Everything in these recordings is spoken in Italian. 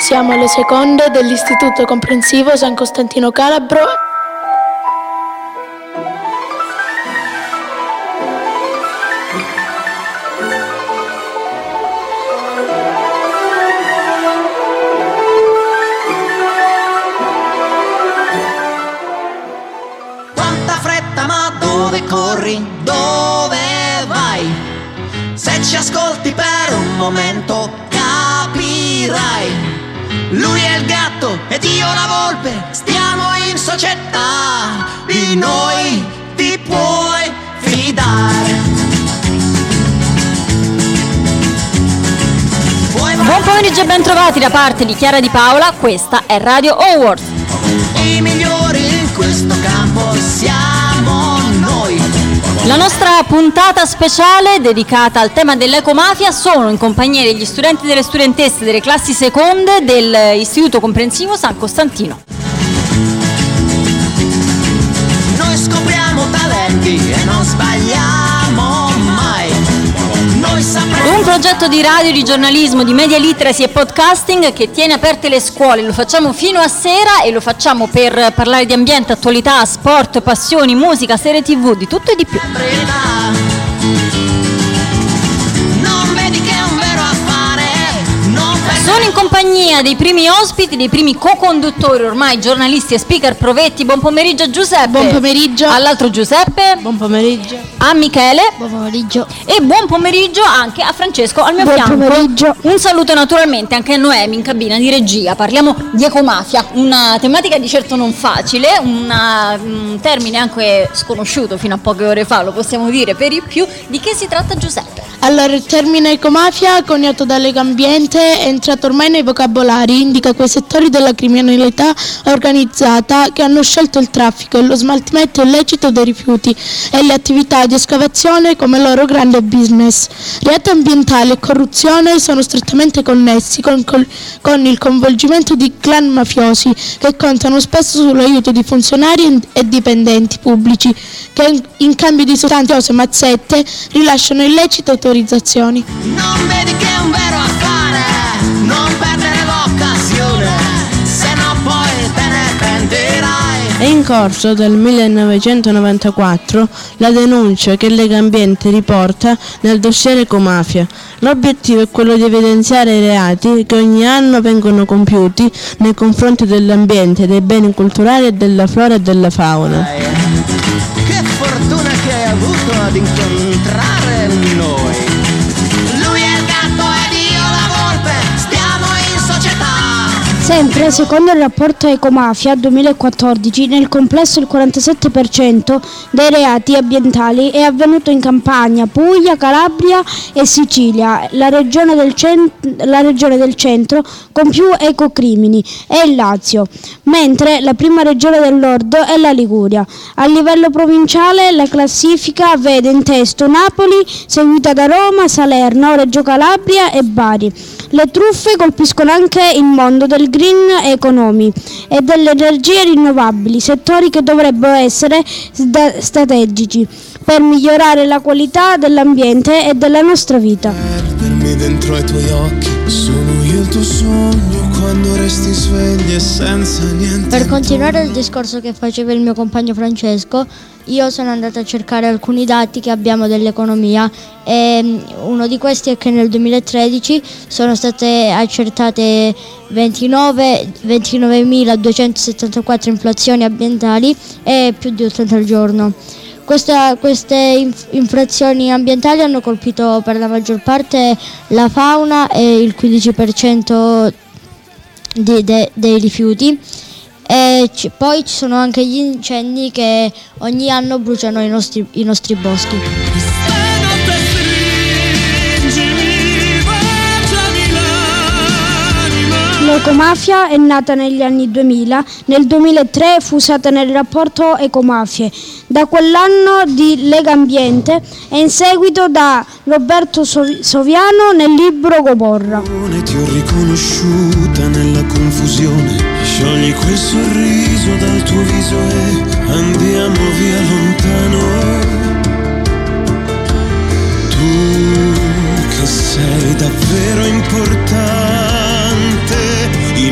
Siamo alle seconde dell'Istituto Comprensivo San Costantino Calabro. Quanta fretta, ma dove corri? Dove vai? Se ci ascolti per un momento capirai. Lui è il gatto ed io la volpe, stiamo in società, di noi ti puoi fidare. Buon pomeriggio e ben trovati da parte di Chiara Di Paola, questa è Radio Awards. I migliori in questo campo siamo noi. La nostra puntata speciale dedicata al tema dell'ecomafia sono in compagnia degli studenti e delle studentesse delle classi seconde dell'Istituto Comprensivo San Costantino. Noi scopriamo talenti e non sbagliamo mai. Noi sapremo. Un progetto di radio, di giornalismo, di media literacy e podcasting che tiene aperte le scuole. Lo facciamo fino a sera e lo facciamo per parlare di ambiente, attualità, sport, passioni, musica, serie TV, di tutto e di più. Non vedi che è un vero affare. Sono in compagnia dei primi ospiti, dei primi co-conduttori, ormai giornalisti e speaker provetti. Buon pomeriggio a Giuseppe. Buon pomeriggio. All'altro Giuseppe. Buon pomeriggio. A Michele. Buon pomeriggio. E buon pomeriggio anche a Francesco al mio Buon fianco. pomeriggio. Un saluto naturalmente anche a Noemi in cabina di regia. Parliamo di ecomafia, una tematica di certo non facile, un termine anche sconosciuto fino a poche ore fa, lo possiamo dire per i più. Di che si tratta, Giuseppe? Allora, il termine ecomafia, coniato da Legambiente, è entrato ormai nei vocabolari, indica quei settori della criminalità organizzata che hanno scelto il traffico e lo smaltimento illecito dei rifiuti e le attività di escavazione come loro grande business. Reati ambientali e corruzione sono strettamente connessi con il coinvolgimento di clan mafiosi che contano spesso sull'aiuto di funzionari e dipendenti pubblici che in cambio di sostanziose mazzette rilasciano illecite autorizzazioni. Non vedi che è un vero affare, non perdere l'occasione, se no poi te ne pentirai. È in corso dal 1994 la denuncia che Legambiente riporta nel dossier Ecomafia. L'obiettivo è quello di evidenziare i reati che ogni anno vengono compiuti nei confronti dell'ambiente, dei beni culturali e della flora e della fauna. Che fortuna che hai avuto ad incontrare noi. Lui è il gatto ed io la volpe, stiamo in società. Sempre secondo il rapporto Ecomafia 2014, nel complesso il 47% dei reati ambientali è avvenuto in Campania, Puglia, Calabria e Sicilia. La regione del centro con più ecocrimini è il Lazio, mentre la prima regione del nord è la Liguria. A livello provinciale la classifica vede in testa Napoli, seguita da Roma, Salerno, Reggio Calabria e Bari. Le truffe colpiscono anche il mondo del green economy e delle energie rinnovabili, settori che dovrebbero essere strategici per migliorare la qualità dell'ambiente e della nostra vita. Perdermi dentro ai tuoi occhi, sono io il tuo sogno quando resti svegli e senza niente. Per continuare il discorso che faceva il mio compagno Francesco, io sono andata a cercare alcuni dati che abbiamo dell'economia e uno di questi è che nel 2013 sono state accertate 29.274 infrazioni ambientali e più di 80 al giorno. Queste infrazioni ambientali hanno colpito per la maggior parte la fauna e il 15% dei rifiuti. E poi ci sono anche gli incendi che ogni anno bruciano i nostri boschi. L'ecomafia è nata negli anni 2000, nel 2003 fu usata nel rapporto Ecomafie, da quell'anno di Legambiente e in seguito da Roberto Soviano nel libro Gomorra. Ti ho riconosciuta nella confusione, sciogli quel sorriso dal tuo viso e andiamo via lontano. Tu che sei davvero importante,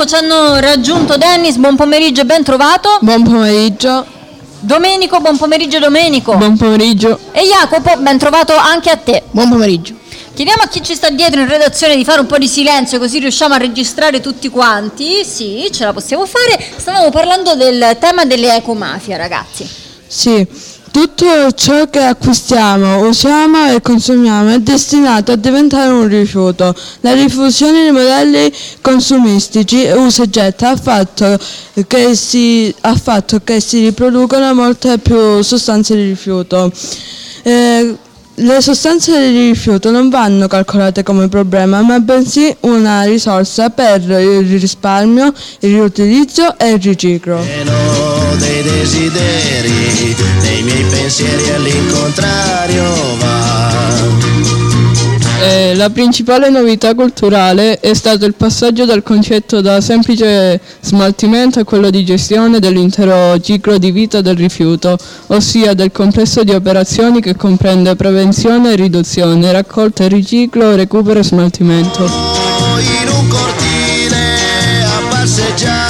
ci hanno raggiunto Dennis, buon pomeriggio e ben trovato. Buon pomeriggio. Domenico, buon pomeriggio Domenico. Buon pomeriggio. E Jacopo, ben trovato anche a te. Buon pomeriggio. Chiediamo a chi ci sta dietro in redazione di fare un po' di silenzio così riusciamo a registrare tutti quanti. Sì, ce la possiamo fare. Stavamo parlando del tema delle ecomafie, ragazzi. Sì, tutto ciò che acquistiamo, usiamo e consumiamo è destinato a diventare un rifiuto. La diffusione dei modelli consumistici usa e getta ha fatto che si riproducono molte più sostanze di rifiuto. Le sostanze di rifiuto non vanno calcolate come problema, ma bensì una risorsa per il risparmio, il riutilizzo e il riciclo. Dei desideri, dei miei pensieri all'incontrario va. La principale novità culturale è stato il passaggio dal concetto da semplice smaltimento a quello di gestione dell'intero ciclo di vita del rifiuto, ossia del complesso di operazioni che comprende prevenzione e riduzione, raccolta e riciclo, recupero e smaltimento. In un cortile a passeggiare.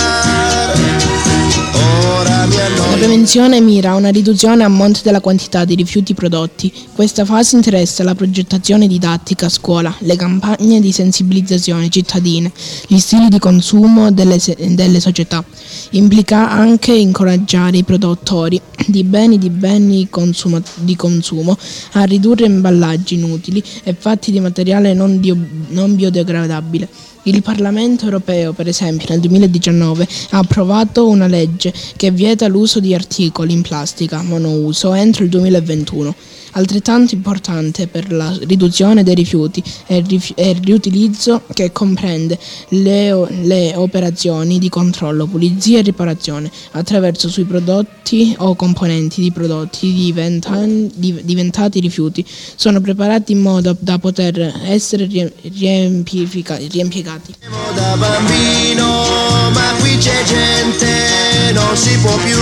La prevenzione mira a una riduzione a monte della quantità di rifiuti prodotti. Questa fase interessa la progettazione didattica a scuola, le campagne di sensibilizzazione cittadine, gli stili di consumo delle società. Implica anche incoraggiare i produttori di beni di consumo a ridurre imballaggi inutili e fatti di materiale non biodegradabile. Il Parlamento europeo, per esempio, nel 2019 ha approvato una legge che vieta l'uso di articoli in plastica monouso entro il 2021. Altrettanto importante per la riduzione dei rifiuti è il riutilizzo, che comprende le operazioni di controllo, pulizia e riparazione attraverso sui prodotti o componenti di prodotti diventati rifiuti. Sono preparati in modo da poter essere riempiegati. Da bambino, ma qui c'è gente, non si può più.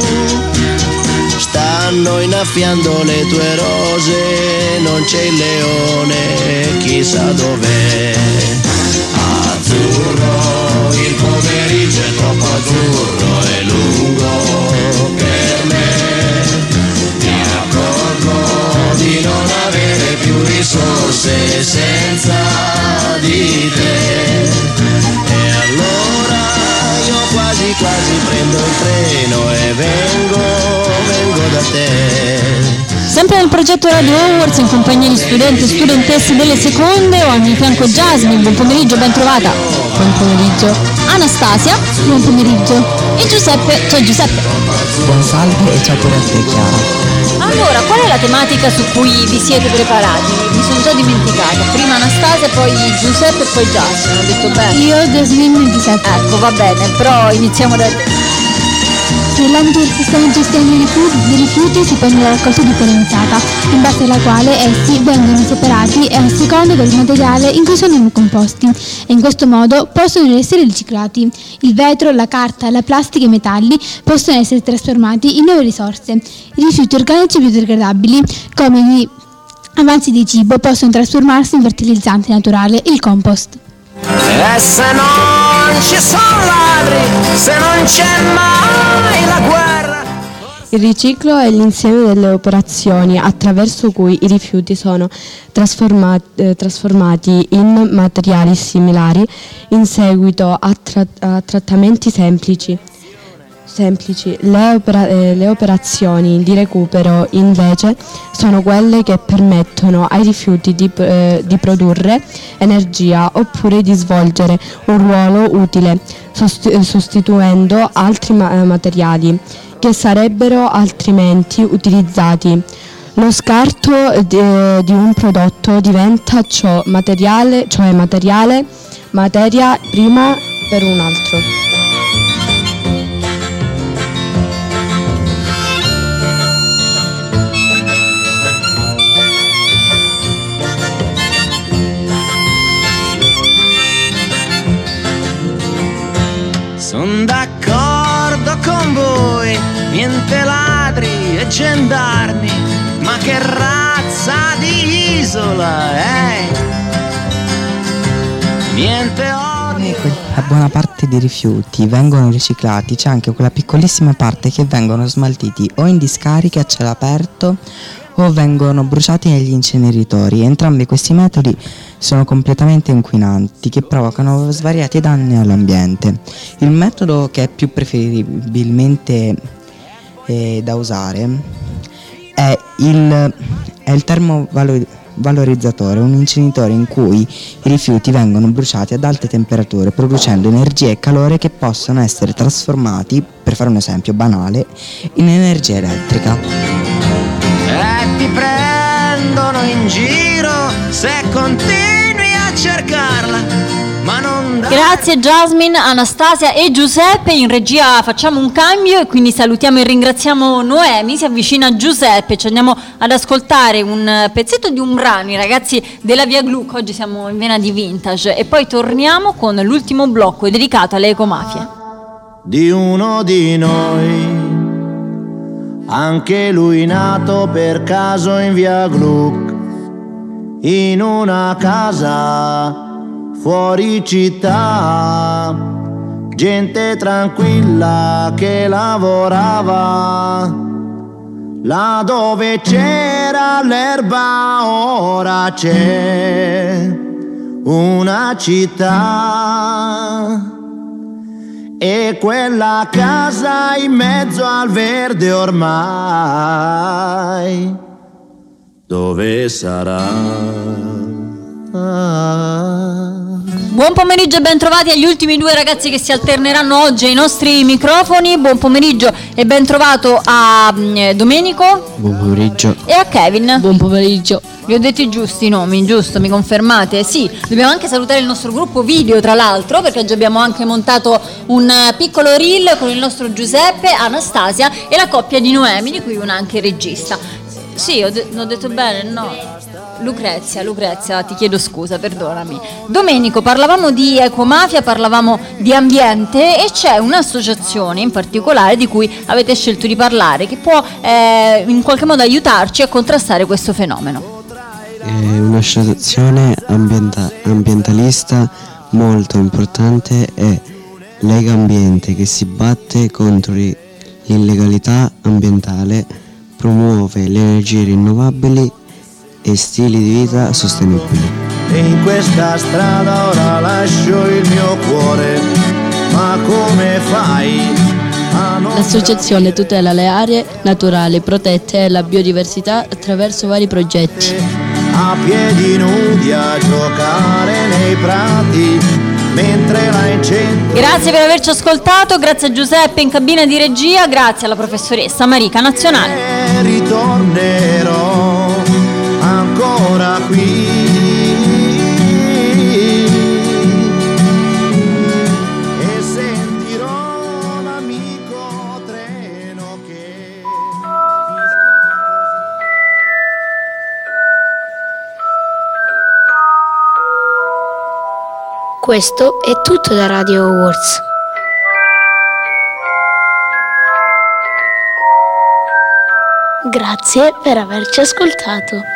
Stanno innaffiando le tue rose, non c'è il leone, chissà dov'è. Azzurro, il pomeriggio è troppo azzurro, è lungo per me. Mi accorgo di non avere più risorse senza di te. E allora io quasi prendo il treno e vengo da te. Sempre nel progetto Radio Awards, in compagnia di studenti e studentesse delle seconde, ho al mio fianco Jasmine, buon pomeriggio, ben trovata. Buon pomeriggio. Anastasia, buon pomeriggio. E Giuseppe, ciao Giuseppe. Buon salve e ciao pure a te Chiara. Allora, qual è la tematica su cui vi siete preparati? Mi sono già dimenticata. Prima Anastasia, poi Giuseppe e poi Jasmine, ho detto bene. Io, Jasmine e Giuseppe. Ecco, va bene, però iniziamo da te. Nell'ambito del sistema di gestione dei rifiuti si pone la raccolta differenziata, in base alla quale essi vengono separati a seconda del materiale in cui sono composti e in questo modo possono essere riciclati. Il vetro, la carta, la plastica e i metalli possono essere trasformati in nuove risorse. I rifiuti organici biodegradabili, come gli avanzi di cibo, possono trasformarsi in fertilizzante naturale, il compost. E se non ci sono ladri, se non c'è mai la guerra. Il riciclo è l'insieme delle operazioni attraverso cui i rifiuti sono trasformati in materiali similari in seguito a trattamenti semplici. Le operazioni di recupero invece sono quelle che permettono ai rifiuti di produrre energia oppure di svolgere un ruolo utile sostituendo altri materiali che sarebbero altrimenti utilizzati. Lo scarto di un prodotto diventa materia prima per un altro. Son d'accordo con voi, niente ladri e gendarmi, ma che razza di isola è? Niente oro. La buona parte dei rifiuti vengono riciclati, c'è anche quella piccolissima parte che vengono smaltiti o in discariche a cielo aperto o vengono bruciati negli inceneritori. Entrambi questi metodi sono completamente inquinanti, che provocano svariati danni all'ambiente. Il metodo che è più preferibilmente da usare è il termovalorizzatore, un inceneritore in cui i rifiuti vengono bruciati ad alte temperature, producendo energia e calore che possono essere trasformati, per fare un esempio banale, in energia elettrica. Ti prendono in giro se continui a cercarla, ma non dai. Grazie Jasmine, Anastasia e Giuseppe. In regia facciamo un cambio e quindi salutiamo e ringraziamo Noemi. Si avvicina Giuseppe, ci andiamo ad ascoltare un pezzetto di un brano, i ragazzi della Via Gluck. Oggi siamo in vena di vintage e poi torniamo con l'ultimo blocco dedicato alle ecomafie. Di uno di noi, anche lui nato per caso in Via Gluck, in una casa fuori città, gente tranquilla che lavorava, là dove c'era l'erba ora c'è una città. E quella casa in mezzo al verde ormai, dove sarà? Buon pomeriggio e ben trovati agli ultimi due ragazzi che si alterneranno oggi ai nostri microfoni. Buon pomeriggio e ben trovato a Domenico. Buon pomeriggio. E a Kevin. Buon pomeriggio. Vi ho detto i giusti nomi, giusto? Mi confermate? Sì, dobbiamo anche salutare il nostro gruppo video, tra l'altro, perché oggi abbiamo anche montato un piccolo reel con il nostro Giuseppe, Anastasia e la coppia di Noemi, di cui una anche regista. Sì, ho detto bene, no? Lucrezia, ti chiedo scusa, perdonami. Domenico, parlavamo di ecomafia, parlavamo di ambiente e c'è un'associazione in particolare di cui avete scelto di parlare che può in qualche modo aiutarci a contrastare questo fenomeno. È un'associazione ambientalista molto importante, è Lega Ambiente, che si batte contro l'illegalità ambientale, promuove le energie rinnovabili e stili di vita sostenibili. E in questa strada ora lascio il mio cuore, ma come fai a non... L'associazione tutela le aree naturali protette e la biodiversità attraverso vari progetti. A piedi nudi a giocare nei prati mentre la incendi. Grazie per averci ascoltato, grazie a Giuseppe in cabina di regia, grazie alla professoressa Marica Nazionale. Ritornerò ancora qui e sentirò l'amico treno che Questo è tutto da Radio Awards. Grazie per averci ascoltato.